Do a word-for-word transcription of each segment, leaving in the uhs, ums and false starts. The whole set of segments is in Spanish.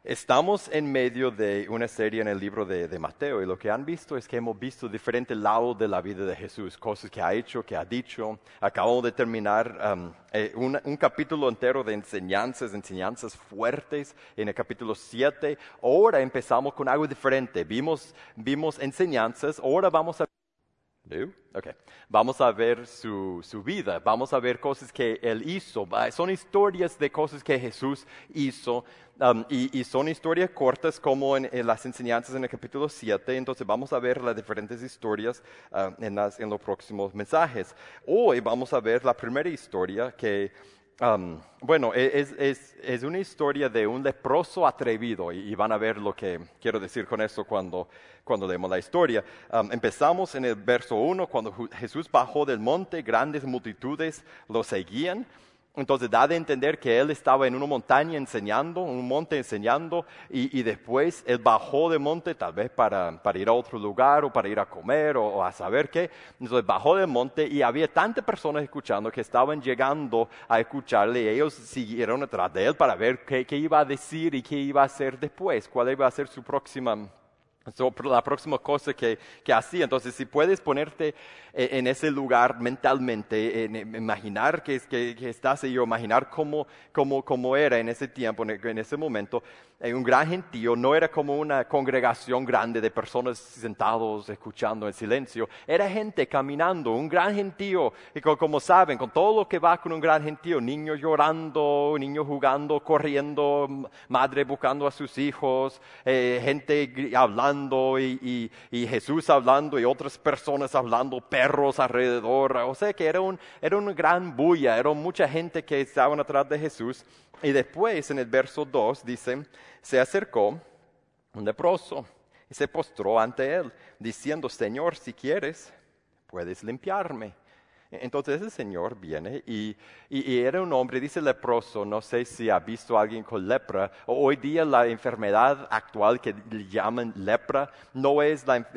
Estamos en medio de una serie en el libro de, de Mateo y lo que han visto es que hemos visto diferentes lados de la vida de Jesús, cosas que ha hecho, que ha dicho. Acabamos de terminar um, eh, un, un capítulo entero de enseñanzas, enseñanzas fuertes en el capítulo siete. Ahora empezamos con algo diferente. Vimos, vimos enseñanzas, ahora vamos a... ¿No? Okay. Vamos a ver su, su vida, vamos a ver cosas que Él hizo. Son historias de cosas que Jesús hizo um, y, y son historias cortas como en, en las enseñanzas en el capítulo siete. Entonces vamos a ver las diferentes historias uh, en, las, en los próximos mensajes. Hoy vamos a ver la primera historia que... Um, bueno, es, es, es una historia de un leproso atrevido y, y van a ver lo que quiero decir con eso cuando, cuando leemos la historia. Um, empezamos en el verso uno, cuando Jesús bajó del monte, grandes multitudes lo seguían. Entonces da de entender que Él estaba en una montaña enseñando, en un monte enseñando, y, y después Él bajó del monte tal vez para, para ir a otro lugar o para ir a comer o, o a saber qué. Entonces bajó del monte y había tantas personas escuchando que estaban llegando a escucharle y ellos siguieron atrás de Él para ver qué, qué iba a decir y qué iba a hacer después, cuál iba a ser su próxima... So, la próxima cosa que, que hacía. Entonces, si puedes ponerte en ese lugar mentalmente, en, en imaginar que, que, que estás ahí, o imaginar cómo, cómo, cómo era en ese tiempo, en, en ese momento, eh, un gran gentío no era como una congregación grande de personas sentados escuchando en silencio, era gente caminando, un gran gentío, y como, como saben, con todo lo que va con un gran gentío, niños llorando, niños jugando, corriendo, madre buscando a sus hijos, eh, gente hablando, Y, y, y Jesús hablando y otras personas hablando, perros alrededor. O sea que era, un, era una gran bulla, era mucha gente que estaban atrás de Jesús. Y después en el verso dos dice, se acercó un leproso y se postró ante él, diciendo, Señor, si quieres, puedes limpiarme. Entonces el Señor viene y, y, y era un hombre, dice leproso, no sé si ha visto a alguien con lepra. Hoy día la enfermedad actual que llaman lepra no es la,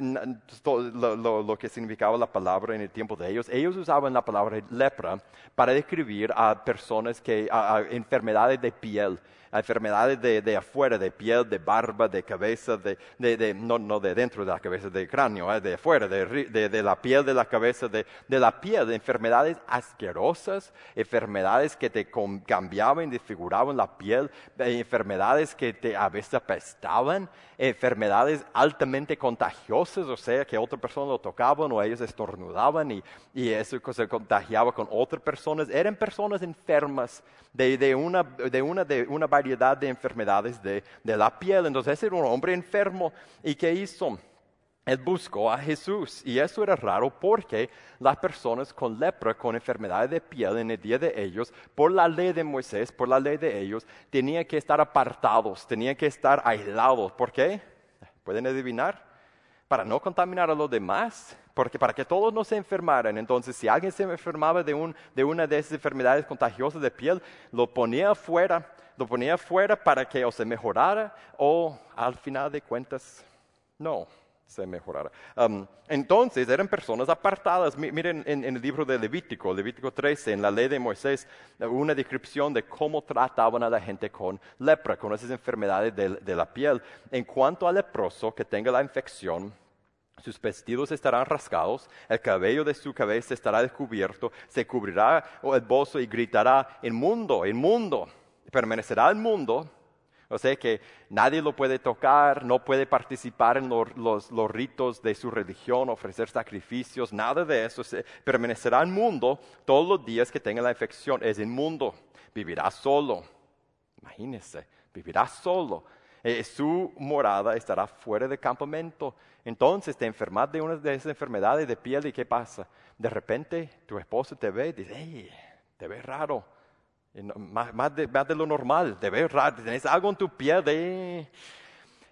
lo, lo, lo que significaba la palabra en el tiempo de ellos. Ellos usaban la palabra lepra para describir a personas que, a, a enfermedades de piel. A enfermedades de, de afuera, de piel, de barba, de cabeza, de, de, de, no, no de dentro de la cabeza, de cráneo, eh, de afuera, de, de, de la piel de la cabeza, de, de la piel, de enfermedades asquerosas, enfermedades que te cambiaban, desfiguraban la piel, enfermedades que te, a veces apestaban, enfermedades altamente contagiosas, o sea, que otra persona lo tocaban o ellos estornudaban y, y eso se contagiaba con otras personas. Eran personas enfermas de, de, una, de, una, de una variedad de enfermedades de, de la piel. Entonces era un hombre enfermo. ¿Y qué hizo? Él buscó a Jesús y eso era raro porque las personas con lepra, con enfermedades de piel en el día de ellos, por la ley de Moisés, por la ley de ellos, tenían que estar apartados, tenían que estar aislados. ¿Por qué? ¿Pueden adivinar? Para no contaminar a los demás, porque para que todos no se enfermaran. Entonces, si alguien se enfermaba de, un, de una de esas enfermedades contagiosas de piel, lo ponía afuera, lo ponía afuera para que o se mejorara o al final de cuentas, no se mejorara. Um, entonces, eran personas apartadas. Miren en, en el libro de Levítico, Levítico trece, en la ley de Moisés, una descripción de cómo trataban a la gente con lepra, con esas enfermedades de, de la piel. En cuanto al leproso que tenga la infección, sus vestidos estarán rasgados, el cabello de su cabeza estará descubierto, se cubrirá el bozo y gritará, inmundo, inmundo, permanecerá inmundo. O sea que nadie lo puede tocar, no puede participar en los, los, los ritos de su religión, ofrecer sacrificios, nada de eso. Se permanecerá inmundo todos los días que tenga la infección. Es inmundo, vivirá solo. Imagínense, vivirá solo. Eh, su morada estará fuera del campamento. Entonces te enfermas de una de esas enfermedades de piel y ¿qué pasa? De repente tu esposo te ve y dice, hey, te ves raro. No, más, más, de, más de lo normal, te ves raro, tienes algo en tu piel de...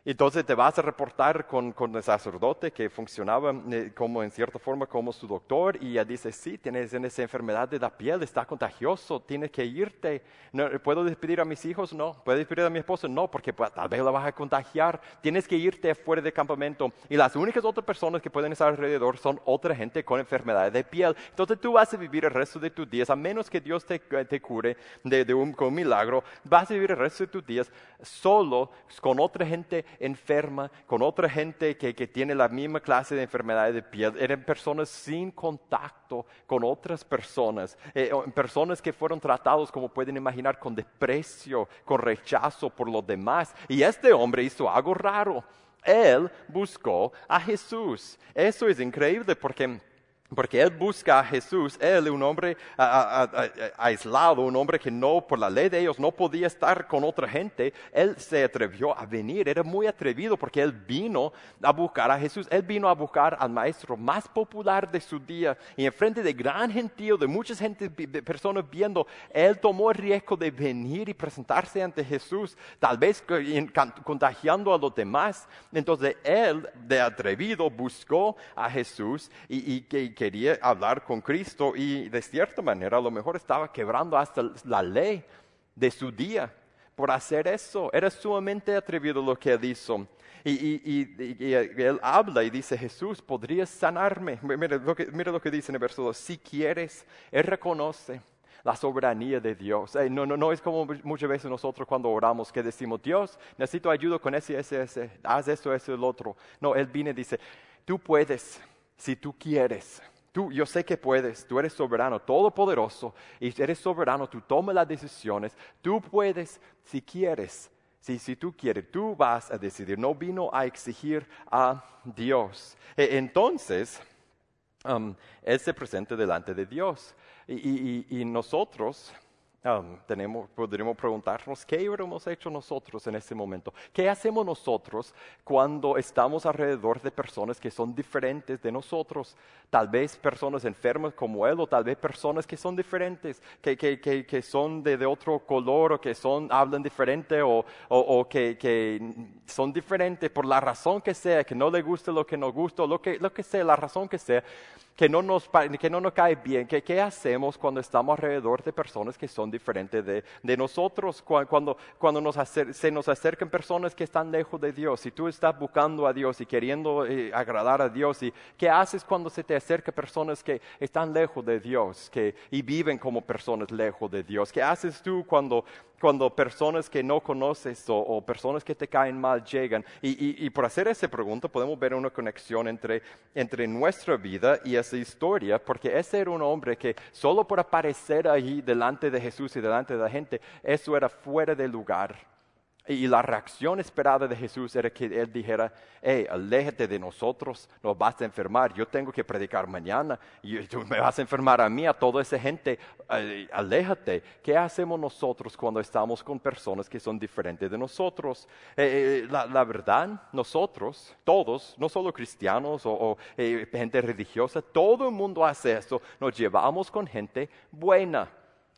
Entonces te vas a reportar con, con el sacerdote que funcionaba eh, como en cierta forma como su doctor y ya dice, sí, tienes esa enfermedad de la piel, está contagioso, tienes que irte. No, ¿puedo despedir a mis hijos? No. ¿Puedo despedir a mi esposa? No, porque pues, tal vez la vas a contagiar. Tienes que irte fuera del campamento. Y las únicas otras personas que pueden estar alrededor son otra gente con enfermedad de piel. Entonces tú vas a vivir el resto de tus días, a menos que Dios te, te cure de, de un, con un milagro, vas a vivir el resto de tus días solo con otra gente enferma, con otra gente que, que tiene la misma clase de enfermedad de piel. Eran personas sin contacto con otras personas, eh, personas que fueron tratados, como pueden imaginar, con desprecio, con rechazo por los demás. Y este hombre hizo algo raro. Él buscó a Jesús. Eso es increíble porque... Porque él busca a Jesús, él, un hombre a, a, a, aislado, un hombre que no, por la ley de ellos, no podía estar con otra gente. Él se atrevió a venir, era muy atrevido porque él vino a buscar a Jesús. Él vino a buscar al maestro más popular de su día. Y en frente de gran gentío, de mucha gente, de personas viendo, él tomó el riesgo de venir y presentarse ante Jesús, tal vez contagiando a los demás. Entonces él, de atrevido, buscó a Jesús y, y que quería hablar con Cristo y de cierta manera a lo mejor estaba quebrando hasta la ley de su día por hacer eso. Era sumamente atrevido lo que él hizo. Y, y, y, y, y él habla y dice, Jesús, ¿podrías sanarme? Mira lo que, mira lo que dice en el verso dos, si quieres. Él reconoce la soberanía de Dios. Eh, no, no, no es como muchas veces nosotros cuando oramos que decimos, Dios, necesito ayuda con ese, ese, ese, haz eso, eso, el otro. No, él viene y dice, tú puedes. Si tú quieres, tú, yo sé que puedes, tú eres soberano, todopoderoso, y eres soberano, tú tomas las decisiones, tú puedes, si quieres, si, si tú quieres, tú vas a decidir, no vino a exigir a Dios. E, entonces, um, Él se presenta delante de Dios, y, y, y nosotros... Um, tenemos, podríamos preguntarnos, ¿qué hubiéramos hecho nosotros en ese momento? ¿Qué hacemos nosotros cuando estamos alrededor de personas que son diferentes de nosotros? Tal vez personas enfermas como él, o tal vez personas que son diferentes, que, que, que, que son de, de otro color, o que son, hablan diferente, o, o, o que, que son diferentes por la razón que sea, que no les gusta lo que nos gusta, o lo que, lo que sea, la razón que sea, que no nos, que no nos cae bien. ¿Qué, qué hacemos cuando estamos alrededor de personas que son diferentes de, de nosotros? Cuando, cuando nos acer, se nos acercan personas que están lejos de Dios, y tú estás buscando a Dios y queriendo eh, agradar a Dios, y ¿qué haces cuando se te acercan personas que están lejos de Dios que, y viven como personas lejos de Dios? ¿Qué haces tú cuando... cuando personas que no conoces o, o personas que te caen mal llegan? Y, y, y por hacer esa pregunta podemos ver una conexión entre, entre nuestra vida y esa historia, porque ese era un hombre que solo por aparecer ahí delante de Jesús y delante de la gente, eso era fuera de lugar. Y la reacción esperada de Jesús era que Él dijera, hey, aléjate de nosotros, nos vas a enfermar, yo tengo que predicar mañana, y tú me vas a enfermar a mí, a toda esa gente, aléjate. ¿Qué hacemos nosotros cuando estamos con personas que son diferentes de nosotros? Eh, eh, la, la verdad, nosotros, todos, no solo cristianos o, o eh, gente religiosa, todo el mundo hace eso, nos llevamos con gente buena.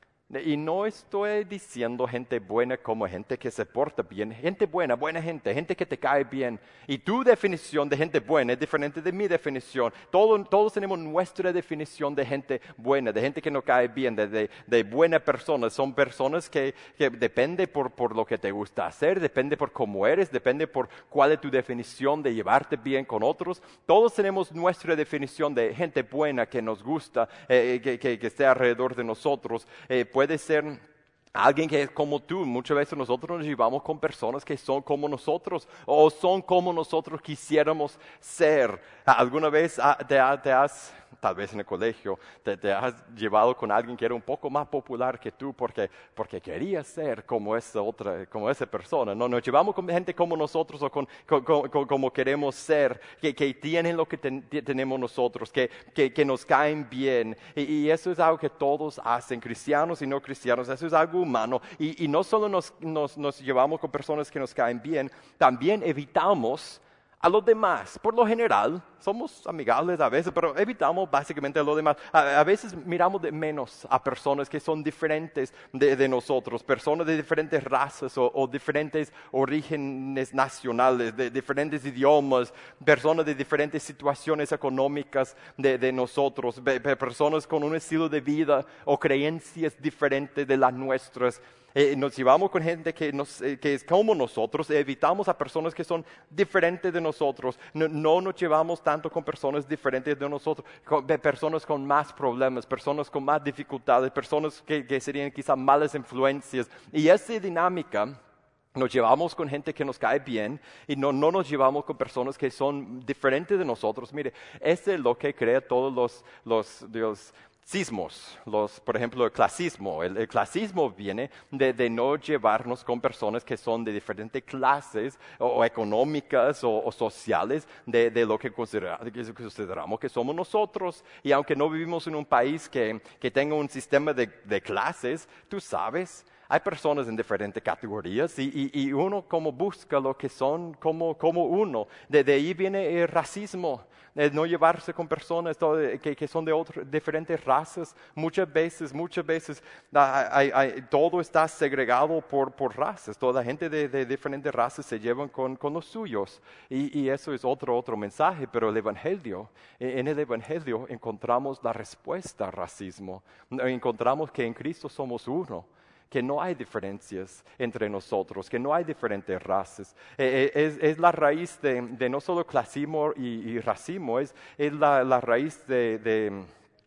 Y no estoy diciendo gente buena como gente que se porta bien. Gente buena, buena gente, gente que te cae bien. Y tu definición de gente buena es diferente de mi definición. Todo, todos tenemos nuestra definición de gente buena, de gente que nos cae bien, de, de, de buena persona. Son personas que, que depende por, por lo que te gusta hacer, depende por cómo eres, depende por cuál es tu definición de llevarte bien con otros. Todos tenemos nuestra definición de gente buena que nos gusta, eh, que, que, que esté alrededor de nosotros. Eh, Puede ser alguien que es como tú. Muchas veces nosotros nos llevamos con personas que son como nosotros o son como nosotros quisiéramos ser. ¿Alguna vez te, te has, tal vez en el colegio, te, te has llevado con alguien que era un poco más popular que tú porque, porque quería ser como esa otra, como esa persona? No, nos llevamos con gente como nosotros o con, con, con, como queremos ser, que, que tienen lo que ten, tenemos nosotros, que, que, que nos caen bien. Y, y eso es algo que todos hacen, cristianos y no cristianos. Eso es algo humano. Y, y no solo nos, nos, nos llevamos con personas que nos caen bien, también evitamos a los demás. Por lo general, somos amigables a veces, pero evitamos básicamente lo demás. A, a veces miramos de menos a personas que son diferentes de, de nosotros, personas de diferentes razas o, o diferentes orígenes nacionales, de diferentes idiomas, personas de diferentes situaciones económicas de, de nosotros, personas con un estilo de vida o creencias diferentes de las nuestras. Eh, nos llevamos con gente que, nos, eh, que es como nosotros, evitamos a personas que son diferentes de nosotros, no, no nos llevamos tanto con personas diferentes de nosotros, con, de personas con más problemas, personas con más dificultades, personas que, que serían quizás malas influencias. Y esa dinámica nos llevamos con gente que nos cae bien y no, no nos llevamos con personas que son diferentes de nosotros. Mire, eso es lo que crea todos los... los, los Sismos, los, por ejemplo, el clasismo. El, el clasismo viene de, de no llevarnos con personas que son de diferentes clases o, o económicas o, o sociales de, de lo que, considera, que consideramos que somos nosotros. Y aunque no vivimos en un país que, que tenga un sistema de, de clases, tú sabes, hay personas en diferentes categorías y, y, y uno como busca lo que son como, como uno. De, de ahí viene el racismo, el no llevarse con personas todo, que, que son de otras diferentes razas. Muchas veces, muchas veces hay, hay, todo está segregado por, por razas. Toda la gente de, de diferentes razas se llevan con, con los suyos. Y, y eso es otro, otro mensaje, pero el Evangelio, en el Evangelio encontramos la respuesta al racismo. Encontramos que en Cristo somos uno, que no hay diferencias entre nosotros, que no hay diferentes razas. Eh, es, es la raíz de, de no solo clasismo y, y racismo, es, es la, la raíz de, de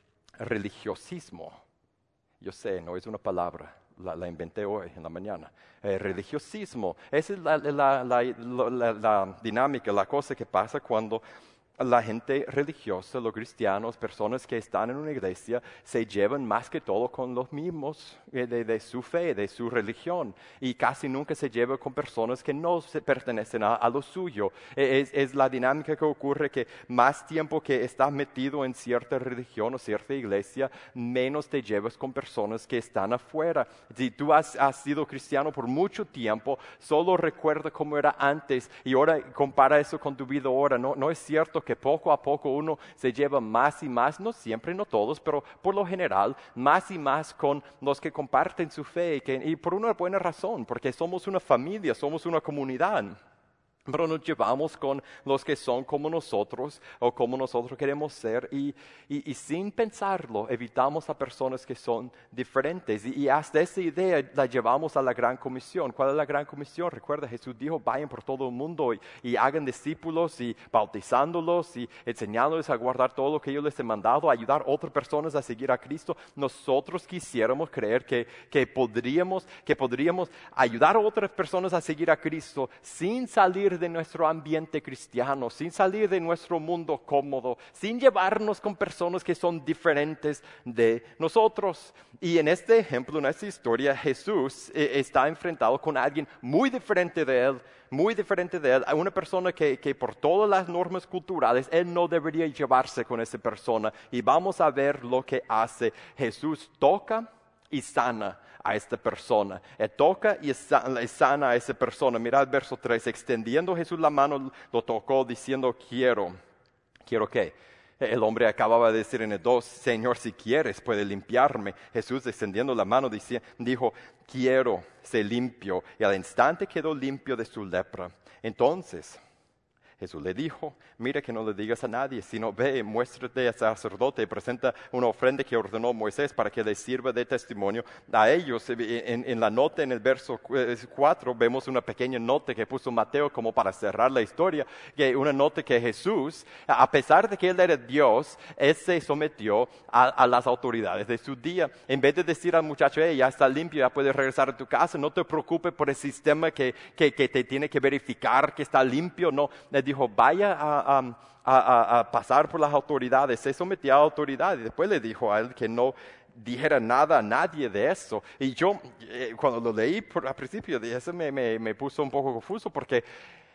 religiosismo. Yo sé, no es una palabra, la, la inventé hoy en la mañana. Eh, religiosismo, esa es la, la, la, la, la dinámica, la cosa que pasa cuando la gente religiosa, los cristianos, personas que están en una iglesia, se llevan más que todo con los mismos de, de su fe, de su religión, y casi nunca se lleva con personas que no se pertenecen a, a lo suyo. Es, es la dinámica que ocurre que más tiempo que estás metido en cierta religión o cierta iglesia, menos te llevas con personas que están afuera. Si tú has, has sido cristiano por mucho tiempo, solo recuerda cómo era antes y ahora compara eso con tu vida ahora. No, no es cierto que poco a poco uno se lleva más y más, no siempre, no todos, pero por lo general, más y más con los que comparten su fe, que, y por una buena razón, porque somos una familia, somos una comunidad. Pero nos llevamos con los que son como nosotros o como nosotros queremos ser y, y, y sin pensarlo evitamos a personas que son diferentes. Y, y hasta esa idea la llevamos a la Gran Comisión. ¿Cuál es la Gran Comisión? Recuerda, Jesús dijo, vayan por todo el mundo y, y hagan discípulos y bautizándolos y enseñándoles a guardar todo lo que yo les he mandado, a ayudar a otras personas a seguir a Cristo. Nosotros quisiéramos creer que, que, podríamos, que podríamos ayudar a otras personas a seguir a Cristo sin salir de nuestro ambiente cristiano, sin salir de nuestro mundo cómodo, sin llevarnos con personas que son diferentes de nosotros. Y en este ejemplo, en esta historia, Jesús eh, está enfrentado con alguien muy diferente de él, muy diferente de él, a una persona que, que por todas las normas culturales, él no debería llevarse con esa persona. Y vamos a ver lo que hace. Jesús toca y sana a esta persona. Él toca y sana a esa persona. Mira el verso tres. Extendiendo Jesús la mano, lo tocó diciendo, quiero. ¿Quiero qué? El hombre acababa de decir en el dos, Señor, si quieres, puede limpiarme. Jesús, extendiendo la mano, decía, dijo, quiero, sé limpio. Y al instante quedó limpio de su lepra. Entonces Jesús le dijo, mira que no le digas a nadie, sino ve, muéstrate al sacerdote y presenta una ofrenda que ordenó Moisés para que les sirva de testimonio a ellos. En, en la nota, en el verso cuatro, vemos una pequeña nota que puso Mateo como para cerrar la historia, que una nota que Jesús, a pesar de que él era Dios, él se sometió a, a las autoridades de su día. En vez de decir al muchacho, hey, ya está limpio, ya puedes regresar a tu casa, no te preocupes por el sistema que, que, que te tiene que verificar que está limpio, no, le dijo, vaya a, a, a, a pasar por las autoridades, se sometió a autoridades, y después le dijo a él que no dijera nada a nadie de eso. Y yo, eh, cuando lo leí por, al principio, eso me, me, me puso un poco confuso, porque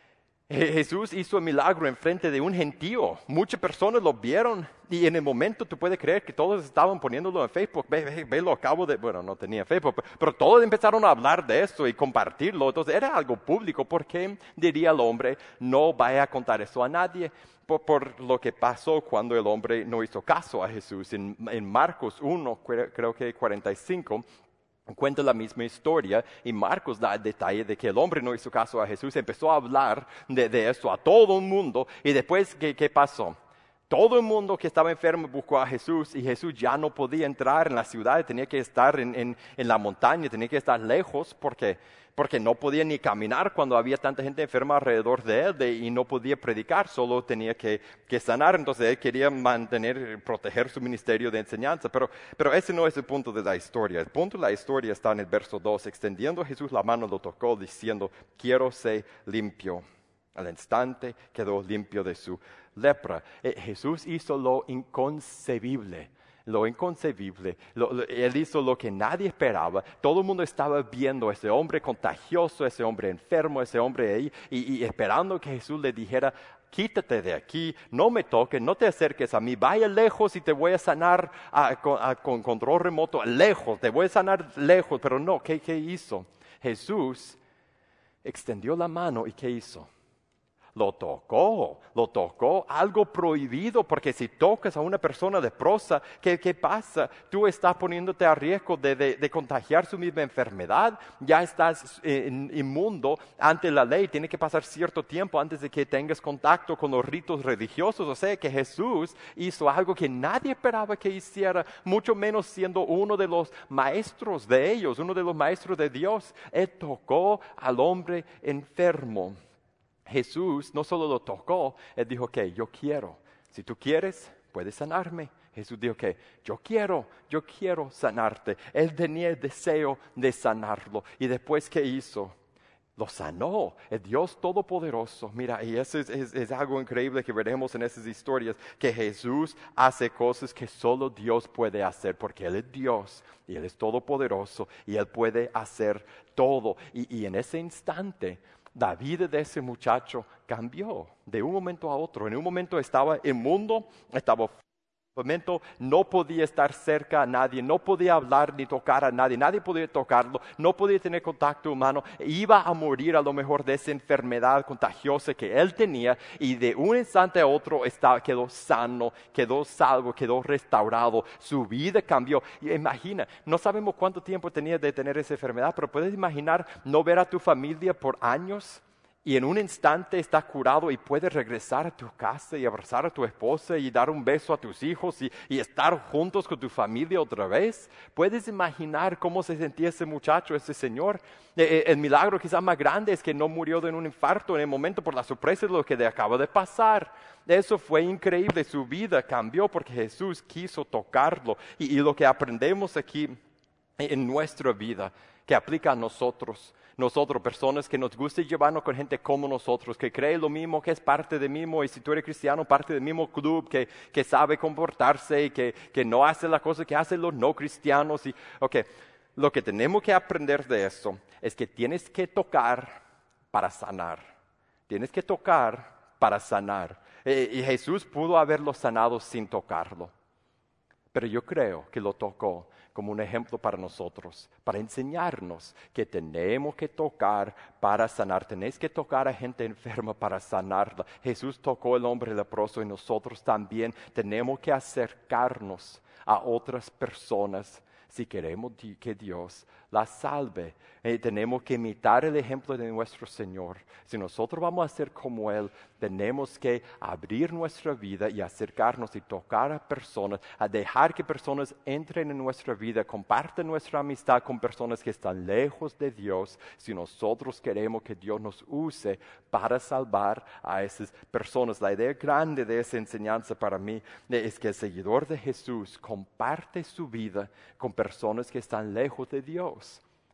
Jesús hizo el milagro en frente de un gentío. Muchas personas lo vieron y en el momento tú puedes creer que todos estaban poniéndolo en Facebook. Ve, ve, ve lo acabo de... Bueno, no tenía Facebook, pero, pero todos empezaron a hablar de esto y compartirlo. Entonces era algo público. ¿Por qué diría el hombre no vaya a contar eso a nadie? Por, por lo que pasó cuando el hombre no hizo caso a Jesús. En, en Marcos uno, creo que cuarenta y cinco... cuenta la misma historia y Marcos da el detalle de que el hombre no hizo caso a Jesús, empezó a hablar de, de eso a todo el mundo y después, ¿qué, qué pasó? Todo el mundo que estaba enfermo buscó a Jesús y Jesús ya no podía entrar en la ciudad, tenía que estar en, en, en la montaña, tenía que estar lejos porque, porque no podía ni caminar cuando había tanta gente enferma alrededor de él de, y no podía predicar, solo tenía que, que sanar. Entonces él quería mantener, proteger su ministerio de enseñanza, pero, pero ese no es el punto de la historia. El punto de la historia está en el verso dos, extendiendo Jesús la mano lo tocó diciendo, quiero ser limpio. Al instante quedó limpio de su lepra. Eh, Jesús hizo lo inconcebible, lo inconcebible. Lo, lo, él hizo lo que nadie esperaba. Todo el mundo estaba viendo a ese hombre contagioso, ese hombre enfermo, ese hombre ahí, y, y esperando que Jesús le dijera, quítate de aquí, no me toques, no te acerques a mí, vaya lejos y te voy a sanar a, con, a, con control remoto, lejos, te voy a sanar lejos. Pero no, ¿qué, qué hizo? Jesús extendió la mano y ¿qué hizo? Lo tocó, lo tocó, algo prohibido, porque si tocas a una persona leprosa, ¿qué, qué pasa? Tú estás poniéndote a riesgo de, de, de contagiar su misma enfermedad, ya estás eh, inmundo ante la ley, tiene que pasar cierto tiempo antes de que tengas contacto con los ritos religiosos. O sea que Jesús hizo algo que nadie esperaba que hiciera, mucho menos siendo uno de los maestros de ellos, uno de los maestros de Dios. Él tocó al hombre enfermo. Jesús no solo lo tocó, Él dijo que yo quiero, si tú quieres, puedes sanarme. Jesús dijo que yo quiero, yo quiero sanarte. Él tenía el deseo de sanarlo. Y después, ¿qué hizo? Lo sanó, el Dios Todopoderoso. Mira, y eso es, es, es algo increíble que veremos en esas historias, que Jesús hace cosas que solo Dios puede hacer, porque Él es Dios y Él es Todopoderoso y Él puede hacer todo. Y, y en ese instante, la vida de ese muchacho cambió de un momento a otro. En un momento estaba inmundo, estaba en un momento no podía estar cerca a nadie, no podía hablar ni tocar a nadie, nadie podía tocarlo, no podía tener contacto humano, iba a morir a lo mejor de esa enfermedad contagiosa que él tenía, y de un instante a otro estaba, quedó sano, quedó salvo, quedó restaurado, su vida cambió. Y imagina, no sabemos cuánto tiempo tenía de tener esa enfermedad, pero puedes imaginar no ver a tu familia por años, y en un instante está curado y puedes regresar a tu casa y abrazar a tu esposa y dar un beso a tus hijos y, y estar juntos con tu familia otra vez. ¿Puedes imaginar cómo se sentía ese muchacho, ese señor? Eh, el milagro quizás más grande es que no murió de un infarto en el momento por la sorpresa de lo que le acaba de pasar. Eso fue increíble, su vida cambió porque Jesús quiso tocarlo. Y, y lo que aprendemos aquí en nuestra vida, que aplica a nosotros, nosotros, personas que nos gusta llevarnos con gente como nosotros, que cree lo mismo, que es parte del mismo, y si tú eres cristiano, parte del mismo club, que, que sabe comportarse y que, que no hace las cosas que hacen los no cristianos. Y, okay, lo que tenemos que aprender de eso es que tienes que tocar para sanar. Tienes que tocar para sanar. Eh, y Jesús pudo haberlo sanado sin tocarlo. Pero yo creo que lo tocó como un ejemplo para nosotros, para enseñarnos que tenemos que tocar para sanar. Tenéis que tocar a gente enferma para sanarla. Jesús tocó al hombre leproso y nosotros también tenemos que acercarnos a otras personas si queremos que Dios las salve. Eh, tenemos que imitar el ejemplo de nuestro Señor. Si nosotros vamos a ser como Él, tenemos que abrir nuestra vida y acercarnos y tocar a personas, a dejar que personas entren en nuestra vida, compartan nuestra amistad con personas que están lejos de Dios, si nosotros queremos que Dios nos use para salvar a esas personas. La idea grande de esa enseñanza para mí es que el seguidor de Jesús comparte su vida con personas que están lejos de Dios.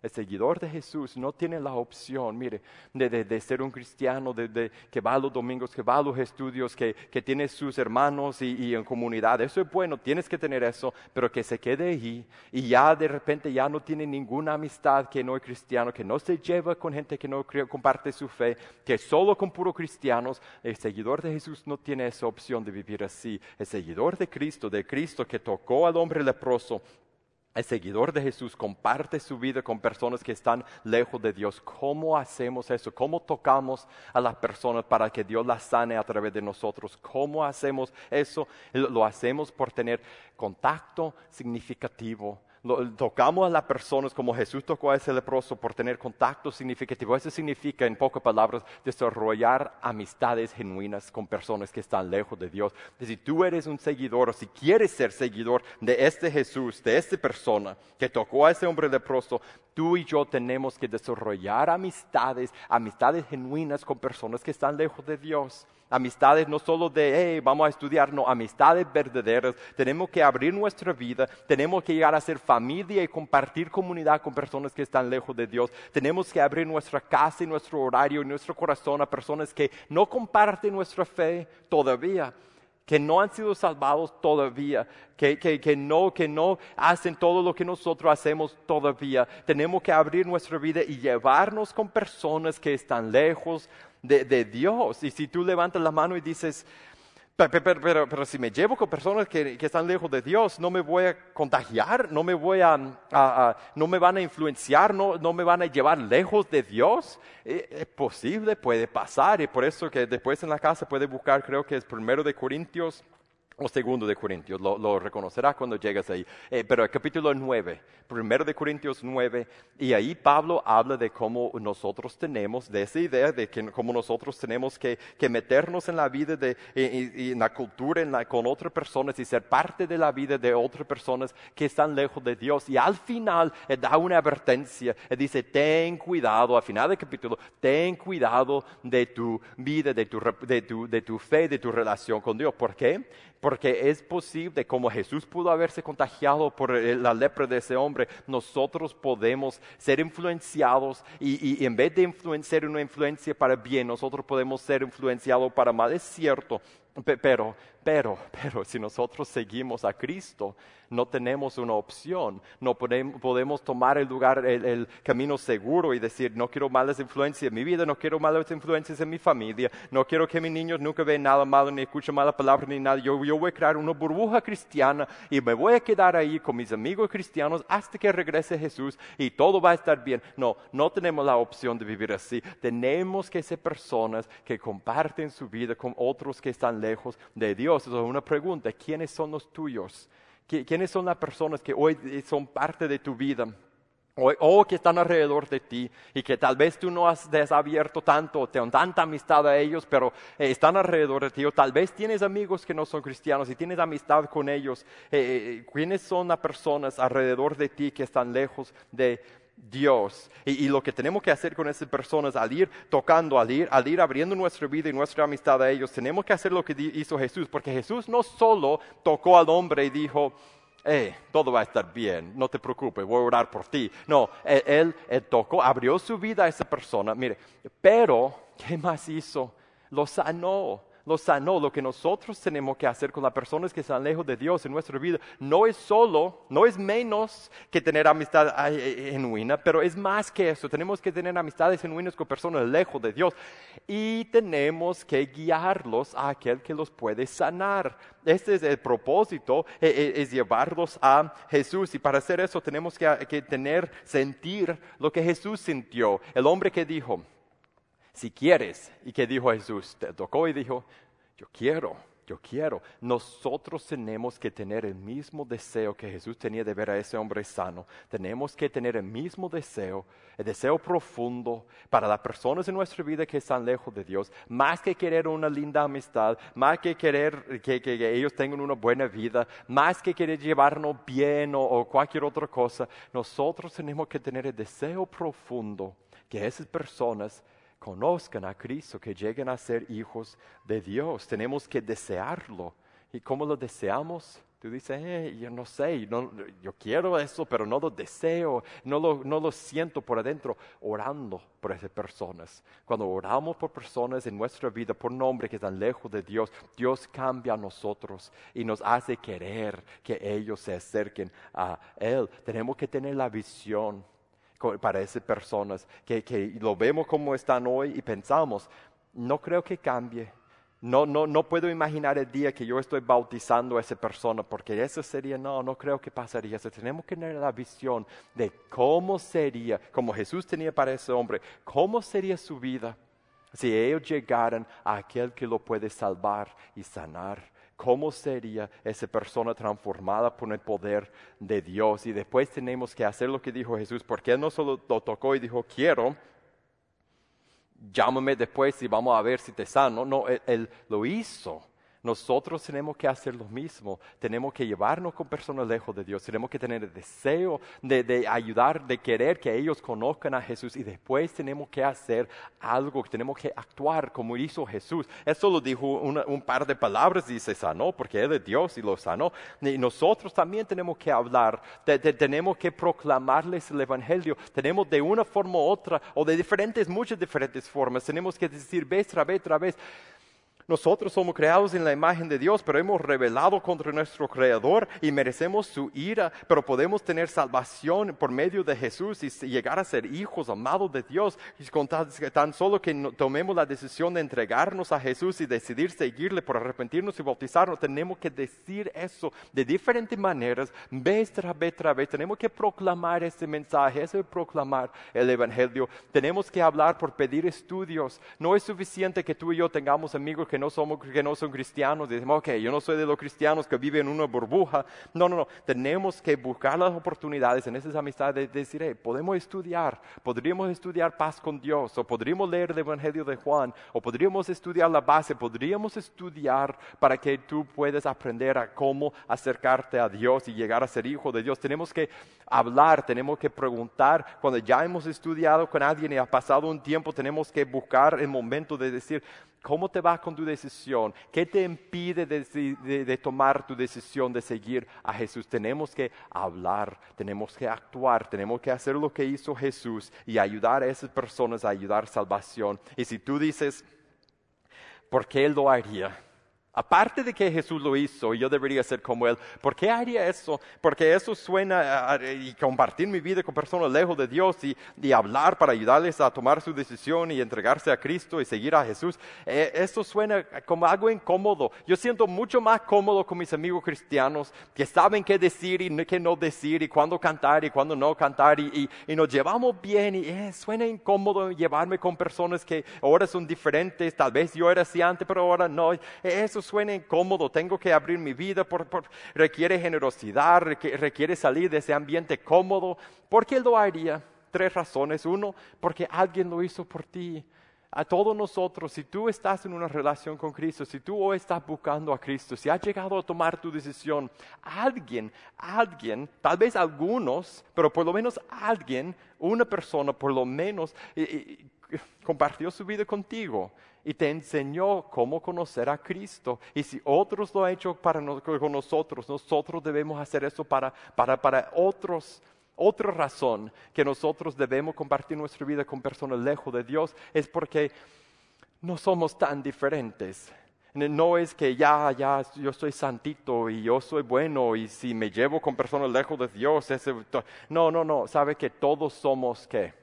El seguidor de Jesús no tiene la opción, mire, de, de, de ser un cristiano, de, de, que va a los domingos, que va a los estudios, que, que tiene sus hermanos y, y en comunidad. Eso es bueno, tienes que tener eso, pero que se quede ahí y ya de repente ya no tiene ninguna amistad que no es cristiano, que no se lleva con gente que no comparte su fe, que solo con puros cristianos. El seguidor de Jesús no tiene esa opción de vivir así. El seguidor de Cristo, de Cristo que tocó al hombre leproso, el seguidor de Jesús comparte su vida con personas que están lejos de Dios. ¿Cómo hacemos eso? ¿Cómo tocamos a las personas para que Dios las sane a través de nosotros? ¿Cómo hacemos eso? Lo hacemos por tener contacto significativo. Lo, tocamos a las personas como Jesús tocó a ese leproso por tener contacto significativo. Eso significa, en pocas palabras, desarrollar amistades genuinas con personas que están lejos de Dios. Si tú eres un seguidor o si quieres ser seguidor de este Jesús, de esta persona que tocó a ese hombre leproso, tú y yo tenemos que desarrollar amistades, amistades genuinas con personas que están lejos de Dios. Amistades no solo de, hey, vamos a estudiar, no, amistades verdaderas. Tenemos que abrir nuestra vida, tenemos que llegar a ser familia y compartir comunidad con personas que están lejos de Dios. Tenemos que abrir nuestra casa y nuestro horario y nuestro corazón a personas que no comparten nuestra fe todavía, que no han sido salvados todavía, que, que, que, no, que no hacen todo lo que nosotros hacemos todavía. Tenemos que abrir nuestra vida y llevarnos con personas que están lejos de, de Dios. Y si tú levantas la mano y dices, pero, pero, pero, pero si me llevo con personas que, que están lejos de Dios, no me voy a contagiar, no me voy a, a, a no me van a influenciar, no, no me van a llevar lejos de Dios. Es, es posible, puede pasar, y por eso que después en la casa puede buscar, creo que es primero de Corintios o segundo de Corintios, lo, lo reconocerás cuando llegues ahí. Eh, pero el capítulo nueve, primero de Corintios nueve, y ahí Pablo habla de cómo nosotros tenemos, de esa idea de que cómo nosotros tenemos que, que meternos en la vida, de, y, y en la cultura en la, con otras personas y ser parte de la vida de otras personas que están lejos de Dios. Y al final eh, da una advertencia, eh, dice, ten cuidado, al final del capítulo, ten cuidado de tu vida, de tu, de tu, de tu fe, de tu relación con Dios. ¿Por qué? Porque es posible, como Jesús pudo haberse contagiado por la lepra de ese hombre, nosotros podemos ser influenciados y, y, y en vez de influenciar una influencia para bien, nosotros podemos ser influenciados para mal. Es cierto, pero, pero, pero si nosotros seguimos a Cristo, no tenemos una opción. No podemos, podemos tomar el lugar, el, el camino seguro y decir, no quiero malas influencias en mi vida, no quiero malas influencias en mi familia, no quiero que mis niños nunca vean nada malo, ni escuchen malas palabras, ni nada. Yo, yo voy a crear una burbuja cristiana y me voy a quedar ahí con mis amigos cristianos hasta que regrese Jesús y todo va a estar bien. No, no tenemos la opción de vivir así. Tenemos que ser personas que comparten su vida con otros que están lejos de Dios. Eso es una pregunta, ¿quiénes son los tuyos? ¿Quiénes son las personas que hoy son parte de tu vida? O, o que están alrededor de ti y que tal vez tú no has desabierto tanto, te tanta amistad a ellos, pero eh, están alrededor de ti. O tal vez tienes amigos que no son cristianos y tienes amistad con ellos. Eh, ¿Quiénes son las personas alrededor de ti que están lejos de Dios? Y, y lo que tenemos que hacer con esas personas al ir tocando, al ir, al ir abriendo nuestra vida y nuestra amistad a ellos, tenemos que hacer lo que hizo Jesús, porque Jesús no solo tocó al hombre y dijo, hey, todo va a estar bien, no te preocupes, voy a orar por ti. No, él, él, él tocó, abrió su vida a esa persona, mire, pero, ¿qué más hizo? Lo sanó. Lo sanó. Lo que nosotros tenemos que hacer con las personas que están lejos de Dios en nuestra vida no es solo, no es menos que tener amistad genuina, pero es más que eso. Tenemos que tener amistades genuinas con personas lejos de Dios y tenemos que guiarlos a aquel que los puede sanar. Este es el propósito, es, es llevarlos a Jesús, y para hacer eso tenemos que, que tener, sentir lo que Jesús sintió. El hombre que dijo, si quieres, y que dijo Jesús, te tocó y dijo, yo quiero, yo quiero. Nosotros tenemos que tener el mismo deseo que Jesús tenía de ver a ese hombre sano. Tenemos que tener el mismo deseo, el deseo profundo para las personas en nuestra vida que están lejos de Dios. Más que querer una linda amistad, más que querer que, que, que ellos tengan una buena vida, más que querer llevarnos bien o, o cualquier otra cosa, nosotros tenemos que tener el deseo profundo que esas personas conozcan a Cristo, que lleguen a ser hijos de Dios. Tenemos que desearlo. ¿Y cómo lo deseamos? Tú dices, eh, yo no sé, no, yo quiero eso, pero no lo deseo, no lo, no lo siento por adentro. Orando por esas personas. Cuando oramos por personas en nuestra vida, por nombre que están lejos de Dios, Dios cambia a nosotros y nos hace querer que ellos se acerquen a Él. Tenemos que tener la visión para esas personas, que, que lo vemos como están hoy y pensamos, no creo que cambie. No, no, no puedo imaginar el día que yo estoy bautizando a esa persona, porque eso sería, no, no creo que pasaría eso. Tenemos que tener la visión de cómo sería, como Jesús tenía para ese hombre, cómo sería su vida si ellos llegaran a aquel que lo puede salvar y sanar. ¿Cómo sería esa persona transformada por el poder de Dios? Y después tenemos que hacer lo que dijo Jesús, porque Él no solo lo tocó y dijo, quiero, llámame después y vamos a ver si te sano. No, él, él lo hizo. Nosotros tenemos que hacer lo mismo. Tenemos que llevarnos con personas lejos de Dios. Tenemos que tener el deseo de, de ayudar, de querer que ellos conozcan a Jesús. Y después tenemos que hacer algo. Tenemos que actuar como hizo Jesús. Eso lo dijo una, un par de palabras y se sanó porque Él es Dios y lo sanó. Y nosotros también tenemos que hablar. De, de, tenemos que proclamarles el Evangelio. Tenemos de una forma u otra o de diferentes, muchas diferentes formas. Tenemos que decir vez tras vez, tras vez. Nosotros somos creados en la imagen de Dios, pero hemos rebelado contra nuestro Creador y merecemos su ira, pero podemos tener salvación por medio de Jesús y llegar a ser hijos amados de Dios. Y con tan, tan solo que no, tomemos la decisión de entregarnos a Jesús y decidir seguirle por arrepentirnos y bautizarnos, tenemos que decir eso de diferentes maneras, vez tras vez tras vez. Tenemos que proclamar ese mensaje, eso es proclamar el Evangelio. Tenemos que hablar por pedir estudios. No es suficiente que tú y yo tengamos amigos que no somos, que no son cristianos, y decimos, ok, yo no soy de los cristianos que viven en una burbuja. No, no, no, tenemos que buscar las oportunidades en esas amistades de, de decir, hey, podemos estudiar, podríamos estudiar paz con Dios, o podríamos leer el Evangelio de Juan, o podríamos estudiar la base, podríamos estudiar para que tú puedas aprender a cómo acercarte a Dios y llegar a ser hijo de Dios. Tenemos que hablar, tenemos que preguntar, cuando ya hemos estudiado con alguien y ha pasado un tiempo, tenemos que buscar el momento de decir, ¿cómo te va con tu decisión? ¿Qué te impide de, de, de tomar tu decisión de seguir a Jesús? Tenemos que hablar, tenemos que actuar, tenemos que hacer lo que hizo Jesús y ayudar a esas personas a ayudar a salvación. Y si tú dices, ¿por qué Él lo haría? Aparte de que Jesús lo hizo y yo debería ser como Él, ¿por qué haría eso? Porque eso suena a, a, y compartir mi vida con personas lejos de Dios y, y hablar para ayudarles a tomar su decisión y entregarse a Cristo y seguir a Jesús. Eh, eso suena como algo incómodo. Yo siento mucho más cómodo con mis amigos cristianos que saben qué decir y qué no decir y cuándo cantar y cuándo no cantar y, y, y nos llevamos bien y eh, suena incómodo llevarme con personas que ahora son diferentes. Tal vez yo era así antes, pero ahora no. Eso suena incómodo, tengo que abrir mi vida, por, por, requiere generosidad, requiere, requiere salir de ese ambiente cómodo. ¿Por qué lo haría? Tres razones. Uno, porque alguien lo hizo por ti. A todos nosotros, si tú estás en una relación con Cristo, si tú hoy estás buscando a Cristo, si has llegado a tomar tu decisión, alguien, alguien, tal vez algunos, pero por lo menos alguien, una persona por lo menos, eh, eh, compartió su vida contigo y te enseñó cómo conocer a Cristo. Y si otros lo han hecho para no, con nosotros, nosotros debemos hacer eso para, para, para otros. Otra razón que nosotros debemos compartir nuestra vida con personas lejos de Dios es porque no somos tan diferentes. No es que ya, ya, yo soy santito y yo soy bueno y si me llevo con personas lejos de Dios, ese, no, no, no, sabe que todos somos, ¿qué?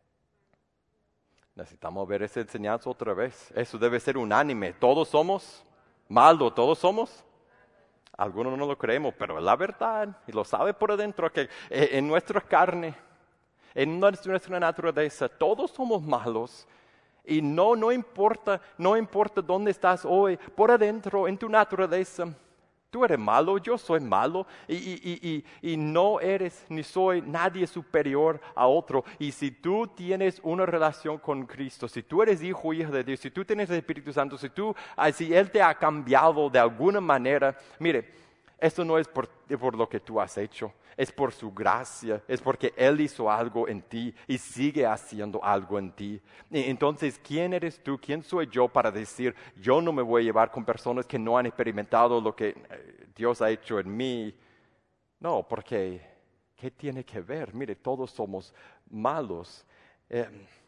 Necesitamos ver esa enseñanza otra vez. Eso debe ser unánime. Todos somos malos, todos somos. Algunos no lo creemos, pero es la verdad. Y lo sabe por adentro que en nuestra carne, en nuestra naturaleza, todos somos malos. Y no, no importa, no importa dónde estás hoy, por adentro, en tu naturaleza. Tú eres malo, yo soy malo y, y, y, y, y no eres ni soy nadie superior a otro. Y si tú tienes una relación con Cristo, si tú eres hijo o hija de Dios, si tú tienes el Espíritu Santo, si, tú, si Él te ha cambiado de alguna manera, mire, Esto no es por, por lo que tú has hecho, es por su gracia, es porque Él hizo algo en ti y sigue haciendo algo en ti. Y entonces, ¿quién eres tú? ¿Quién soy yo para decir, yo no me voy a llevar con personas que no han experimentado lo que Dios ha hecho en mí? No, porque, ¿qué tiene que ver? Mire, todos somos malos. Eh,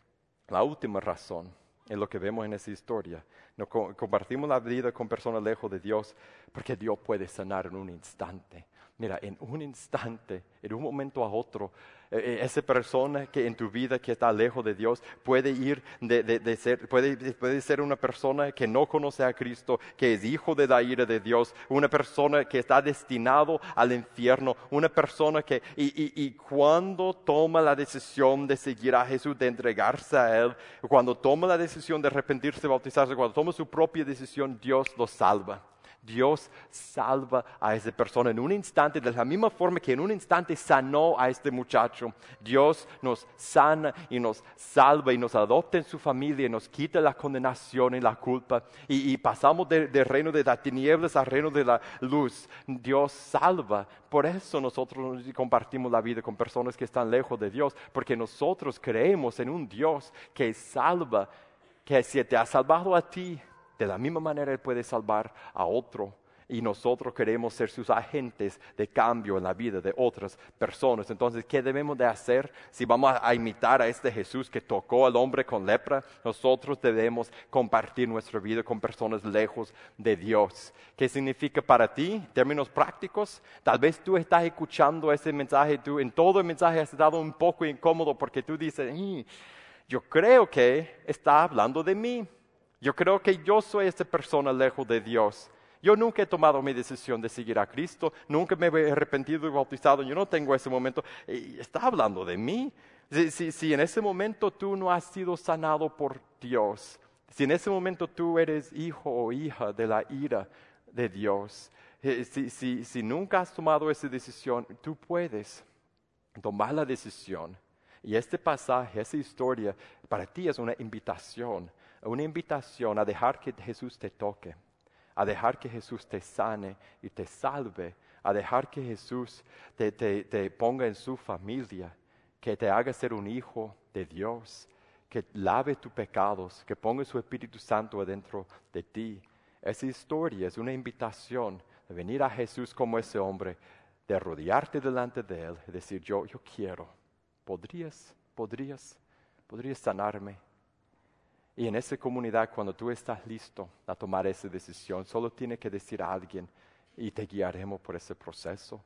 la última razón es lo que vemos en esa historia. No co- compartimos la vida con personas lejos de Dios porque Dios puede sanar en un instante. Mira, en un instante, en un momento a otro, eh, esa persona que en tu vida que está lejos de Dios puede ir de, de, de ser, puede, puede ser una persona que no conoce a Cristo, que es hijo de la ira de Dios, una persona que está destinado al infierno, una persona que, y, y, y cuando toma la decisión de seguir a Jesús, de entregarse a Él, cuando toma la decisión de arrepentirse, bautizarse, cuando toma su propia decisión, Dios lo salva. Dios salva a esa persona en un instante, de la misma forma que en un instante sanó a este muchacho. Dios nos sana y nos salva y nos adopta en su familia y nos quita la condenación y la culpa. Y, y pasamos del de reino de las tinieblas al reino de la luz. Dios salva. Por eso nosotros compartimos la vida con personas que están lejos de Dios, porque nosotros creemos en un Dios que salva, que si te ha salvado a ti, de la misma manera Él puede salvar a otro. Y nosotros queremos ser sus agentes de cambio en la vida de otras personas. Entonces, ¿qué debemos de hacer? Si vamos a, a imitar a este Jesús que tocó al hombre con lepra, nosotros debemos compartir nuestra vida con personas lejos de Dios. ¿Qué significa para ti? En términos prácticos, tal vez tú estás escuchando ese mensaje, tú en todo el mensaje has estado un poco incómodo porque tú dices, mm, yo creo que está hablando de mí. Yo creo que yo soy esta persona lejos de Dios. Yo nunca he tomado mi decisión de seguir a Cristo, nunca me he arrepentido y bautizado, yo no tengo ese momento. Y está hablando de mí. Si, si, si en ese momento tú no has sido sanado por Dios, si en ese momento tú eres hijo o hija de la ira de Dios, eh, si, si, si nunca has tomado esa decisión, tú puedes tomar la decisión. Y este pasaje, esa historia, para ti es una invitación. Una invitación a dejar que Jesús te toque, a dejar que Jesús te sane y te salve, a dejar que Jesús te, te, te ponga en su familia, que te haga ser un hijo de Dios, que lave tus pecados, que ponga su Espíritu Santo adentro de ti. Esa historia es una invitación de venir a Jesús como ese hombre, de arrodillarte delante de Él y decir, yo, yo quiero, podrías, podrías, podrías sanarme. Y en esa comunidad, cuando tú estás listo a tomar esa decisión, solo tienes que decir a alguien y te guiaremos por ese proceso.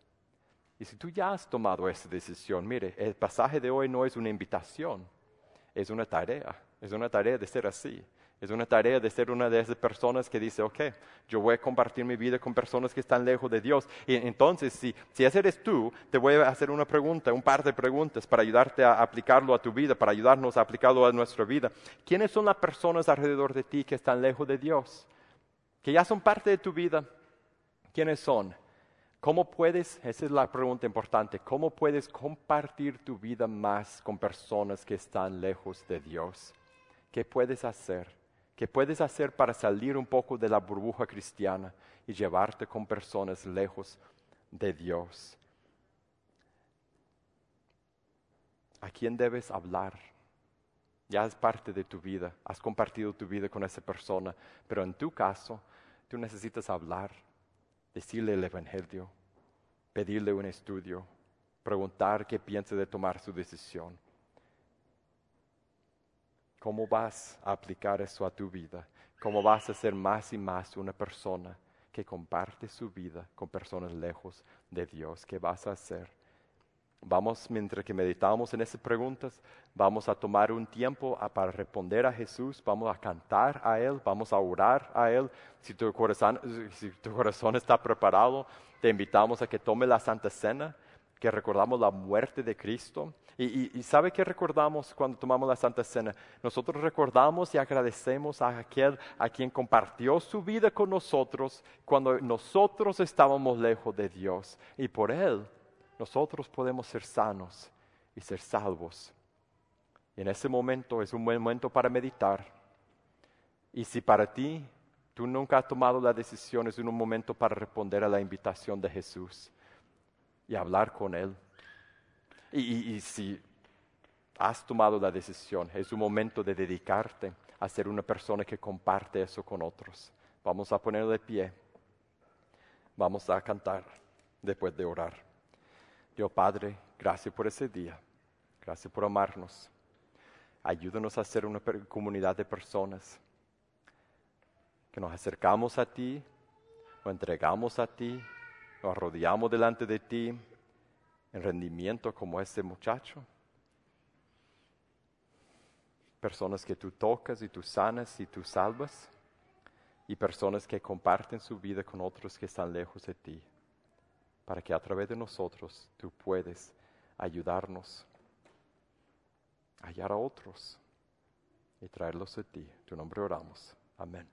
Y si tú ya has tomado esa decisión, mire, el pasaje de hoy no es una invitación, es una tarea, es una tarea de ser así. Es una tarea de ser una de esas personas que dice, ok, yo voy a compartir mi vida con personas que están lejos de Dios. Y entonces, si, si ese eres tú, te voy a hacer una pregunta, un par de preguntas para ayudarte a aplicarlo a tu vida, para ayudarnos a aplicarlo a nuestra vida. ¿Quiénes son las personas alrededor de ti que están lejos de Dios? Que ya son parte de tu vida. ¿Quiénes son? ¿Cómo puedes, esa es la pregunta importante, cómo puedes compartir tu vida más con personas que están lejos de Dios? ¿Qué puedes hacer? ¿Qué puedes hacer para salir un poco de la burbuja cristiana y llevarte con personas lejos de Dios? ¿A quién debes hablar? Ya es parte de tu vida, has compartido tu vida con esa persona, pero en tu caso, tú necesitas hablar, decirle el Evangelio, pedirle un estudio, preguntar qué piensa de tomar su decisión. ¿Cómo vas a aplicar eso a tu vida? ¿Cómo vas a ser más y más una persona que comparte su vida con personas lejos de Dios? ¿Qué vas a hacer? Vamos, mientras que meditamos en esas preguntas, vamos a tomar un tiempo a, para responder a Jesús, vamos a cantar a Él, vamos a orar a Él. Si tu corazón, si tu corazón está preparado, te invitamos a que tome la Santa Cena, que recordamos la muerte de Cristo. Y, y, y ¿sabe qué recordamos cuando tomamos la Santa Cena? Nosotros recordamos y agradecemos a aquel a quien compartió su vida con nosotros cuando nosotros estábamos lejos de Dios. Y por Él, nosotros podemos ser sanos y ser salvos. Y en ese momento es un buen momento para meditar. Y si para ti tú nunca has tomado la decisión, es un momento para responder a la invitación de Jesús y hablar con Él. Y, y, y si has tomado la decisión, es un momento de dedicarte a ser una persona que comparte eso con otros. Vamos a poner de pie. Vamos a cantar después de orar. Dios Padre, gracias por ese día. Gracias por amarnos. Ayúdanos a ser una comunidad de personas que nos acercamos a ti, nos entregamos a ti, nos arrodillamos delante de ti en rendimiento como este muchacho. Personas que tú tocas y tú sanas y tú salvas. Y personas que comparten su vida con otros que están lejos de ti. Para que a través de nosotros tú puedes ayudarnos a hallar a otros y traerlos a ti. En tu nombre oramos. Amén.